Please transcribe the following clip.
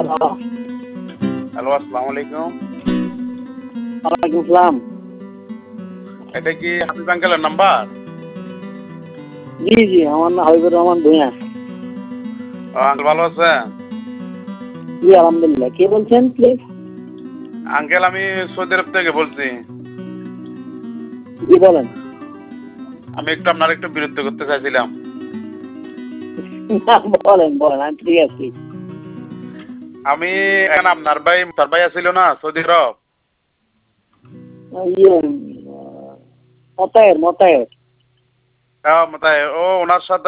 Hello, আসসালামু আলাইকুম। ওয়ালাইকুম আসসালাম। এটা কি হাফিজ আঙ্কেলের নাম্বার? জি, জি, আমার নাম হাবিবুর রহমান ভূঁইয়া। আঙ্কেল ভালো আছেন? জি, আলহামদুলিল্লাহ। কে বলছেন প্লিজ? আঙ্কেল আমি সৌদি আরব থেকে বলছি। জি বলেন। আমি আপনার একটু বিরক্ত করতে চাইছিলাম। বলেন, বলেন, আমি ফ্রি আছি। আমি এখন আপনার ভাই আছিল না সৌদি আরব? ইয়ে মতায়ের। তাই ও ওনার সাথে